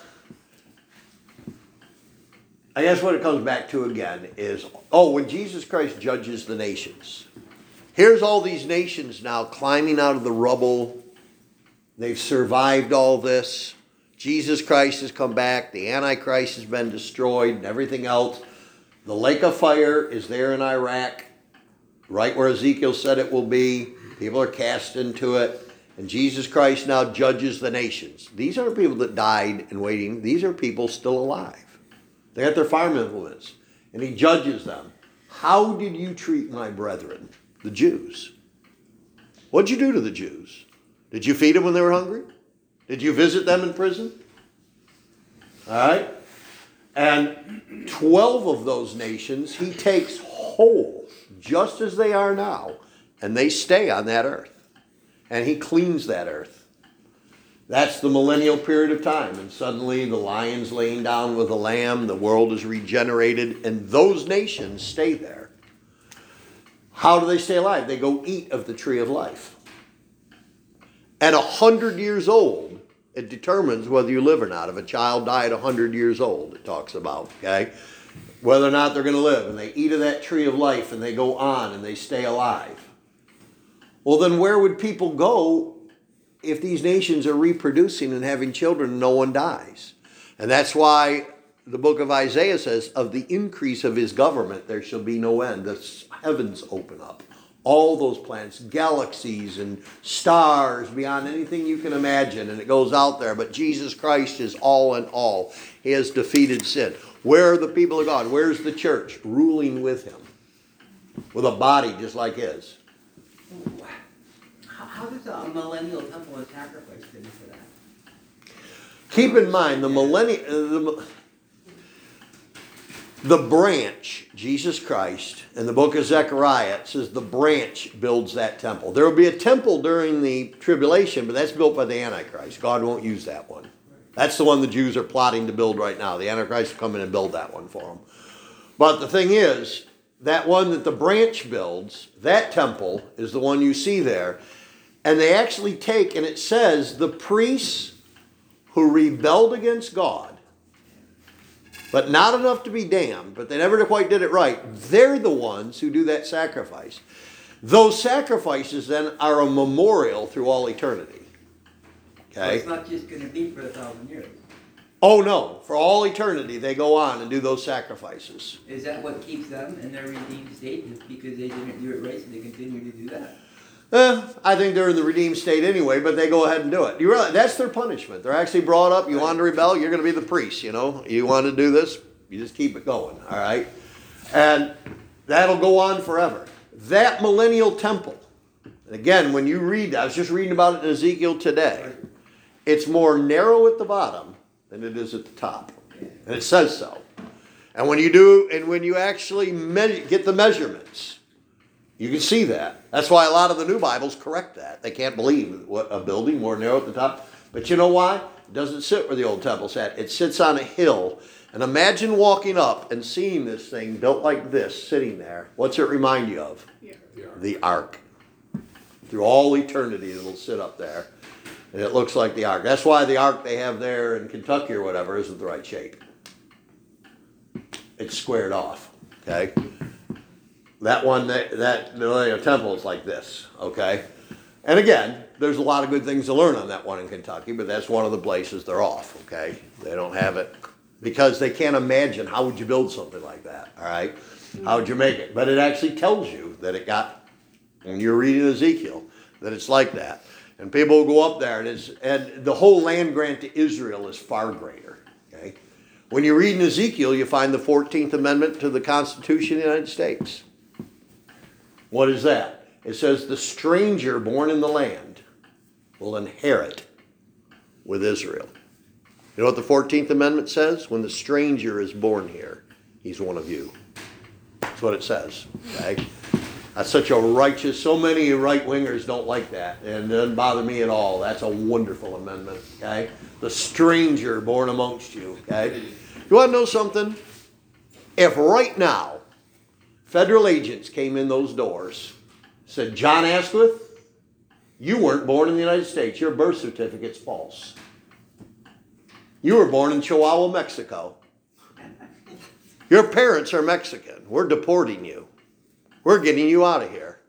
I guess what it comes back to again is, oh, when Jesus Christ judges the nations, here's all these nations now climbing out of the rubble. They've survived all this. Jesus Christ has come back. The Antichrist has been destroyed and everything else. The lake of fire is there in Iraq, right where Ezekiel said it will be. People are cast into it. And Jesus Christ now judges the nations. These aren't people that died and waiting. These are people still alive. They got their farm implements. And he judges them. How did you treat my brethren, the Jews? What did you do to the Jews? Did you feed them when they were hungry? Did you visit them in prison? All right. And twelve of those nations he takes whole, just as they are now, and they stay on that earth. And he cleans that earth. That's the millennial period of time. And suddenly the lion's laying down with the lamb, the world is regenerated, and those nations stay there. How do they stay alive? They go eat of the tree of life. At a hundred years old, it determines whether you live or not. If a child died a hundred years old, it talks about, okay? Whether or not they're going to live. And they eat of that tree of life and they go on and they stay alive. Well, then where would people go if these nations are reproducing and having children and no one dies? And that's why the book of Isaiah says, of the increase of his government there shall be no end. The heavens open up. All those planets, galaxies and stars beyond anything you can imagine. And it goes out there. But Jesus Christ is all in all. He has defeated sin. Where are the people of God? Where's the church? Ruling with him. With a body just like his. How, how does a millennial temple and sacrifice fit into that? Keep in mind, the millennium... Uh, the, The branch, Jesus Christ, in the book of Zechariah, it says the branch builds that temple. There will be a temple during the tribulation, but that's built by the Antichrist. God won't use that one. That's the one the Jews are plotting to build right now. The Antichrist will come in and build that one for them. But the thing is, that one that the branch builds, that temple is the one you see there. And they actually take, and it says, the priests who rebelled against God, but not enough to be damned, but they never quite did it right, they're the ones who do that sacrifice. Those sacrifices then are a memorial through all eternity. So Okay? it's not just going to be for a thousand years. Oh no, for all eternity they go on and do those sacrifices. Is that what keeps them in their redeemed state? Just because they didn't do it right, so they continue to do that? Eh, I think they're in the redeemed state anyway, but they go ahead and do it. You realize that's their punishment. They're actually brought up. You want to rebel, you're going to be the priest. You know, you want to do this, you just keep it going. All right, and that'll go on forever. That millennial temple. And again, when you read, I was just reading about it in Ezekiel today. It's more narrow at the bottom than it is at the top, and it says so. And when you do, and when you actually me- get the measurements, you can see that. That's why a lot of the new Bibles correct that. They can't believe what a building more narrow at the top. But you know why? It doesn't sit where the old temple sat. It sits on a hill. And imagine walking up and seeing this thing built like this, sitting there. What's it remind you of? Yeah. The ark. Through all eternity, it'll sit up there. And it looks like the ark. That's why the ark they have there in Kentucky or whatever isn't the right shape. It's squared off. Okay? That one, that, that Millennial Temple is like this, okay? And again, there's a lot of good things to learn on that one in Kentucky, but that's one of the places they're off, okay? They don't have it because they can't imagine how would you build something like that, all right? How would you make it? But it actually tells you that it got, when you're reading Ezekiel, that it's like that. And people will go up there, and, it's, and the whole land grant to Israel is far greater, okay? When you read in Ezekiel, you find the fourteenth Amendment to the Constitution of the United States. What is that? It says the stranger born in the land will inherit with Israel. You know what the fourteenth Amendment says? When the stranger is born here, he's one of you. That's what it says. Okay? That's such a righteous, so many right-wingers don't like that. And it doesn't bother me at all. That's a wonderful amendment. Okay? The stranger born amongst you. Okay? You want to know something? If right now, federal agents came in those doors, said, John Asquith, you weren't born in the United States. Your birth certificate's false. You were born in Chihuahua, Mexico. Your parents are Mexican. We're deporting you. We're getting you out of here.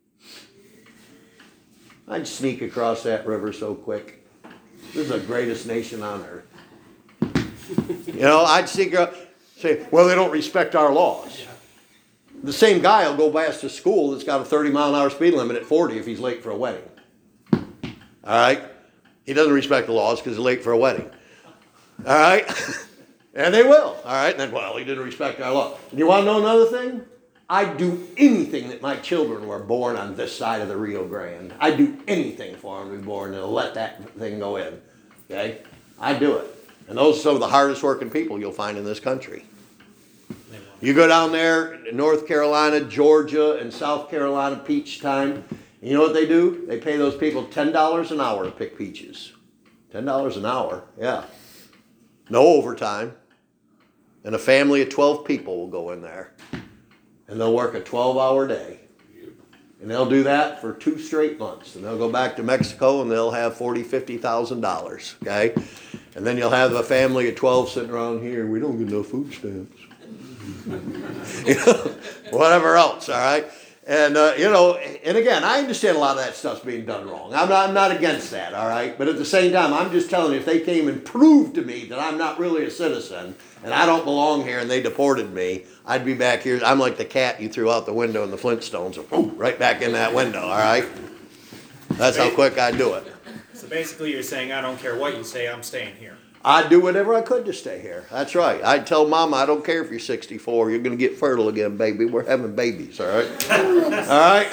I'd sneak across that river so quick. This is the greatest nation on earth. You know, I'd sneak across, say, well, they don't respect our laws. The same guy will go past a school that's got a thirty mile an hour speed limit at forty if he's late for a wedding. All right? He doesn't respect the laws because he's late for a wedding. All right? And they will. All right? And then, well, he didn't respect our law. And you want to know another thing? I'd do anything that my children were born on this side of the Rio Grande. I'd do anything for them to be born and let that thing go in. Okay? I'd do it. And those are some of the hardest working people you'll find in this country. You go down there in North Carolina, Georgia, and South Carolina peach time. You know what they do? They pay those people ten dollars an hour to pick peaches. ten dollars an hour, yeah. No overtime. And a family of twelve people will go in there. And they'll work a twelve hour day. And they'll do that for two straight months. And they'll go back to Mexico and they'll have forty thousand dollars, fifty thousand dollars, okay? And then you'll have a family of twelve sitting around here. We don't get no food stamps. You know, whatever else, all right? And, uh, you know, and again, I understand a lot of that stuff's being done wrong. I'm not, I'm not against that, all right? But at the same time, I'm just telling you, if they came and proved to me that I'm not really a citizen and I don't belong here and they deported me, I'd be back here. I'm like the cat you threw out the window in the Flintstones. Oh, right back in that window, all right? That's how quick I'd do it. So basically you're saying, I don't care what you say, I'm staying here. I'd do whatever I could to stay here. That's right. I'd tell Mama, I don't care if you're sixty-four. You're going to get fertile again, baby. We're having babies, all right? All right?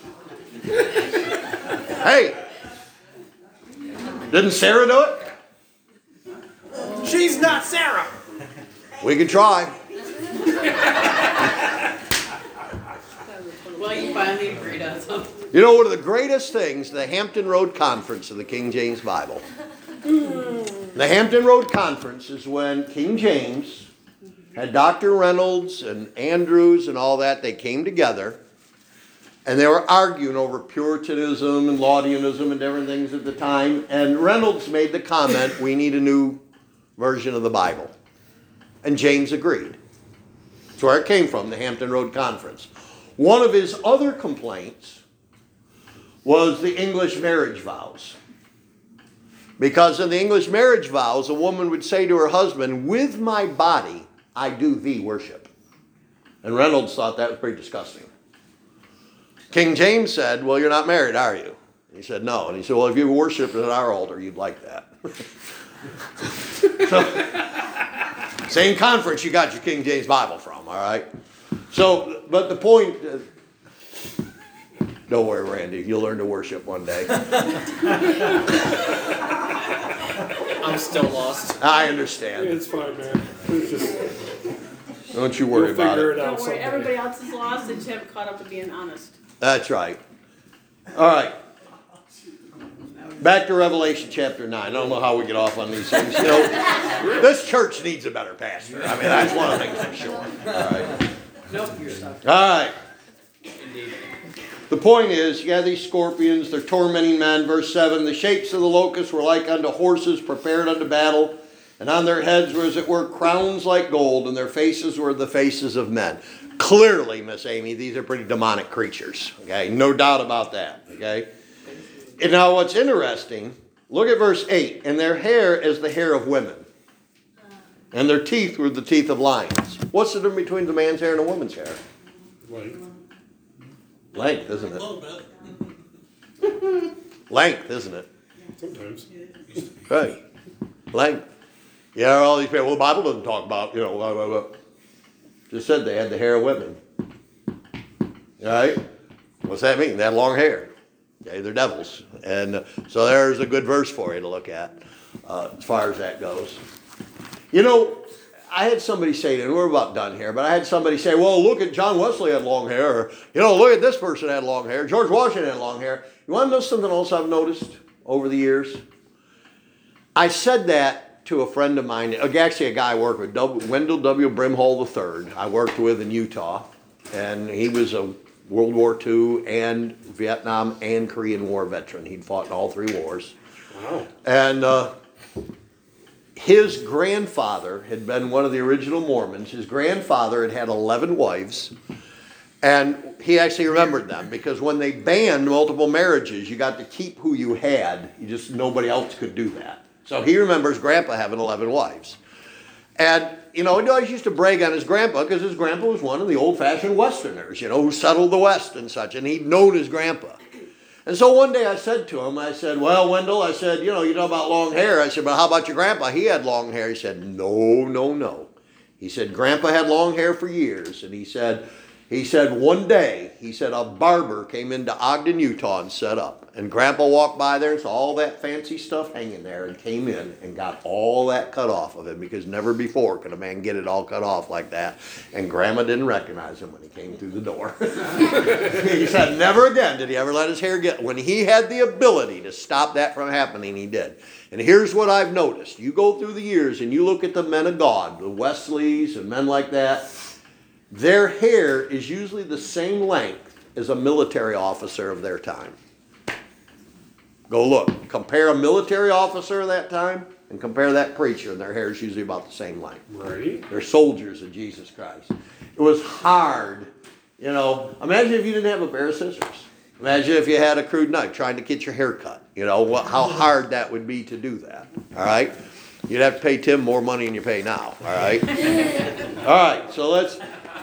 Hey, didn't Sarah do it? She's not Sarah! We can try. Well, you finally agreed on something. You know, one of the greatest things, the Hampton Road Conference of the King James Bible. The Hampton Road Conference is when King James had Doctor Reynolds and Andrews and all that. They came together and they were arguing over Puritanism and Laudianism and different things at the time. And Reynolds made the comment, we need a new version of the Bible. And James agreed. That's where it came from, the Hampton Road Conference. One of his other complaints was the English marriage vows. Because in the English marriage vows, a woman would say to her husband, with my body, I do thee worship. And Reynolds thought that was pretty disgusting. King James said, well, you're not married, are you? He said, no. And he said, well, if you worshiped at our altar, you'd like that. So, same conference you got your King James Bible from, all right? So, but the point, uh, don't worry, Randy, you'll learn to worship one day. I'm still lost. I understand. It's fine, man. It's just, Don't you worry we'll about figure it. it out Don't worry, someday. everybody else is lost, they just haven't caught up to being honest. That's right. All right. Back to Revelation chapter nine. I don't know how we get off on these things. You know, this church needs a better pastor. I mean, that's one of the things for sure. All right. Nope, you're stuck. All right. Indeed. The point is, you have these scorpions, they're tormenting men. Verse seven, the shapes of the locusts were like unto horses prepared unto battle, and on their heads were as it were crowns like gold, and their faces were the faces of men. Clearly, Miss Amy, these are pretty demonic creatures. Okay, no doubt about that. Okay. And now what's interesting, look at verse eight. And their hair is the hair of women. And their teeth were the teeth of lions. What's the difference between the man's hair and a woman's hair? Length. Length, isn't A it? little bit. Length, isn't it? Sometimes. Right. Length. Yeah, all these people, well, the Bible doesn't talk about, you know, blah, blah, blah. Just said they had the hair of women. All right? What's that mean? They had long hair. Okay, they're devils. And uh, so there's a good verse for you to look at uh, as far as that goes. You know, I had somebody say, and we're about done here, but I had somebody say, well, look at John Wesley had long hair. Or, you know, look at this person had long hair. George Washington had long hair. You want to know something else I've noticed over the years? I said that to a friend of mine, actually a guy I worked with, w, Wendell W. Brimhall the third, I worked with in Utah. And he was a World War Two and Vietnam and Korean War veteran. He'd fought in all three wars. Wow. And uh, his grandfather had been one of the original Mormons. His grandfather had had eleven wives. And he actually remembered them because when they banned multiple marriages, you got to keep who you had. You just, nobody else could do that. So he remembers Grandpa having eleven wives. And, you know, he always used to brag on his grandpa because his grandpa was one of the old-fashioned Westerners, you know, who settled the West and such, and he'd known his grandpa. And so one day I said to him, I said, well, Wendell, I said, you know, you know about long hair. I said, but how about your grandpa? He had long hair. He said, no, no, no. He said, Grandpa had long hair for years. And he said, he said, one day, he said, a barber came into Ogden, Utah and set up. And Grandpa walked by there and saw all that fancy stuff hanging there and came in and got all that cut off of him because never before could a man get it all cut off like that. And Grandma didn't recognize him when he came through the door. He said never again did he ever let his hair get. When he had the ability to stop that from happening, he did. And here's what I've noticed. You go through the years and you look at the men of God, the Wesleys and men like that, their hair is usually the same length as a military officer of their time. Go look. Compare a military officer of that time and compare that preacher, and their hair is usually about the same length. Right. They're soldiers of Jesus Christ. It was hard. You know, imagine if you didn't have a pair of scissors. Imagine if you had a crude knife trying to get your hair cut. You know, what, how hard that would be to do that. All right? You'd have to pay Tim more money than you pay now. All right? All right, so let's...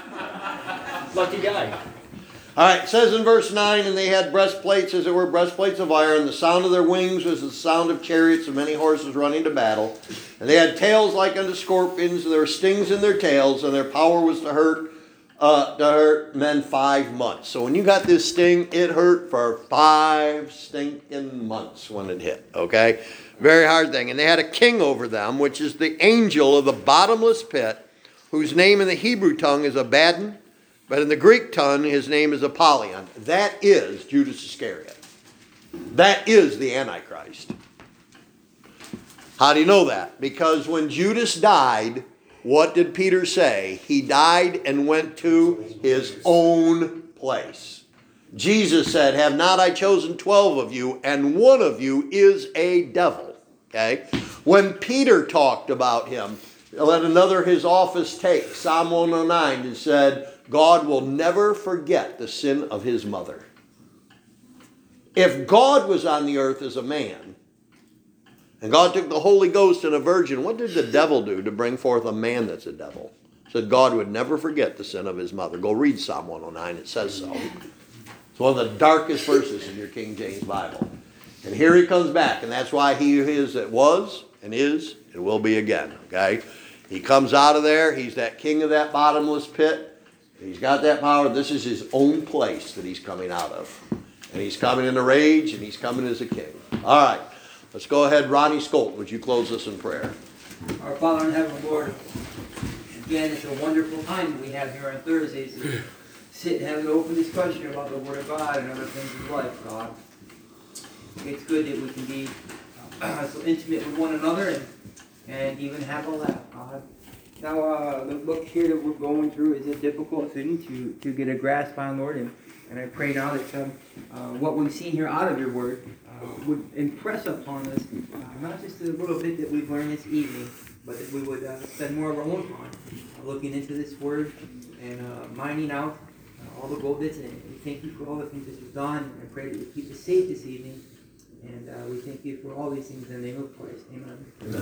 Lucky guy. All right, it says in verse nine, and they had breastplates, as it were, breastplates of iron. The sound of their wings was the sound of chariots and many horses running to battle. And they had tails like unto scorpions, and there were stings in their tails, and their power was to hurt uh, to hurt men five months. So when you got this sting, it hurt for five stinking months when it hit, okay? Very hard thing. And they had a king over them, which is the angel of the bottomless pit, whose name in the Hebrew tongue is Abaddon. But in the Greek tongue, his name is Apollyon. That is Judas Iscariot. That is the Antichrist. How do you know that? Because when Judas died, what did Peter say? He died and went to his own place. Jesus said, have not I chosen twelve of you, and one of you is a devil. Okay? When Peter talked about him, let another his office take. Psalm one oh nine, it said, God will never forget the sin of his mother. If God was on the earth as a man, And God took the Holy Ghost and a virgin. What did the devil do to bring forth a man that's a devil? Said God would never forget the sin of his mother. Go read Psalm one oh nine. It says so. It's one of the darkest verses in your King James Bible. And here he comes back. And that's why he is that was and is and will be again. Okay? He comes out of there. He's that king of that bottomless pit. He's got that power. This is his own place that he's coming out of. And he's coming in a rage, and he's coming as a king. All right. Let's go ahead. Ronnie Skolt, would you close us in prayer? Our Father in heaven, Lord, again, it's a wonderful time that we have here on Thursdays to sit and have an open discussion about the Word of God and other things in life, God. It's good that we can be uh, so intimate with one another and, and even have a laugh, God. Now, uh, the book here that we're going through is a difficult thing to, to get a grasp on, Lord, and, and I pray now that um, uh, what we've seen here out of your Word uh, would impress upon us, uh, not just a little bit that we've learned this evening, but that we would uh, spend more of our own time uh, looking into this Word and uh, mining out uh, all the gold that's in it. We thank you for all the things that you've done, and I pray that you keep us safe this evening, and uh, we thank you for all these things in the name of Christ. Amen. Amen.